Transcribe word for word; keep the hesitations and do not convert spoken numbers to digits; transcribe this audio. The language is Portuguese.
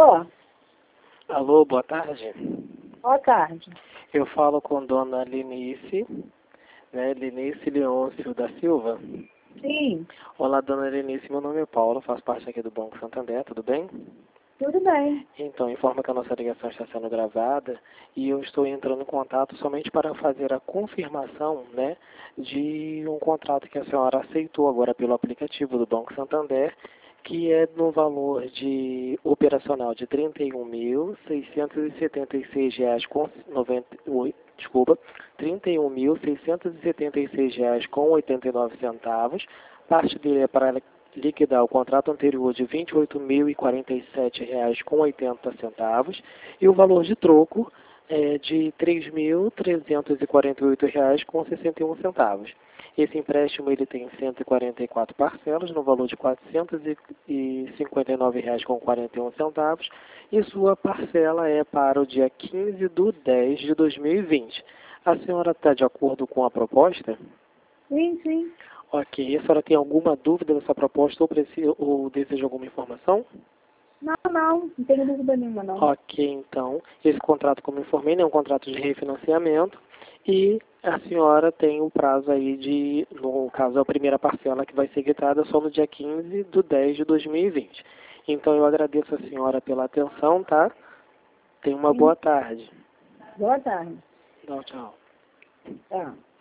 Alô? Alô, boa tarde. Boa tarde. Eu falo com Dona Lenice, né? Lenice Leôncio da Silva. Sim, Olá, Dona Lenice, meu nome é Paulo, faço parte aqui do Banco Santander, tudo bem? tudo bem. Então, informa que a nossa ligação está sendo gravada e eu estou entrando em contato somente para fazer a confirmação, né, de um contrato que a senhora aceitou agora pelo aplicativo do Banco Santander, que é no valor de operacional de trinta e um mil, seiscentos e setenta e seis reais com noventa e oito, desculpa, trinta e um mil, seiscentos e setenta e seis reais com oitenta e nove centavos. Parte dele é para liquidar o contrato anterior de vinte e oito mil e quarenta e sete reais com oitenta centavos e o valor de troco é de três mil trezentos e quarenta e oito reais com sessenta e um centavos. Esse empréstimo ele tem cento e quarenta e quatro parcelas no valor de quatrocentos e cinquenta e nove reais com quarenta e um centavos e sua parcela é para o dia quinze de dez de dois mil e vinte. A senhora está de acordo com a proposta? Sim, sim. Ok. A senhora tem alguma dúvida nessa proposta ou, precisa, ou deseja alguma informação? Não, não, não tenho dúvida nenhuma, não. Ok, então. Esse contrato, como informei, é um contrato de refinanciamento e a senhora tem um prazo aí de, no caso, a primeira parcela que vai ser quitada só no dia quinze de dez de dois mil e vinte. Então, eu agradeço a senhora pela atenção, tá? Tenha uma Sim. boa tarde. Boa tarde. Tchau, tchau. Tá.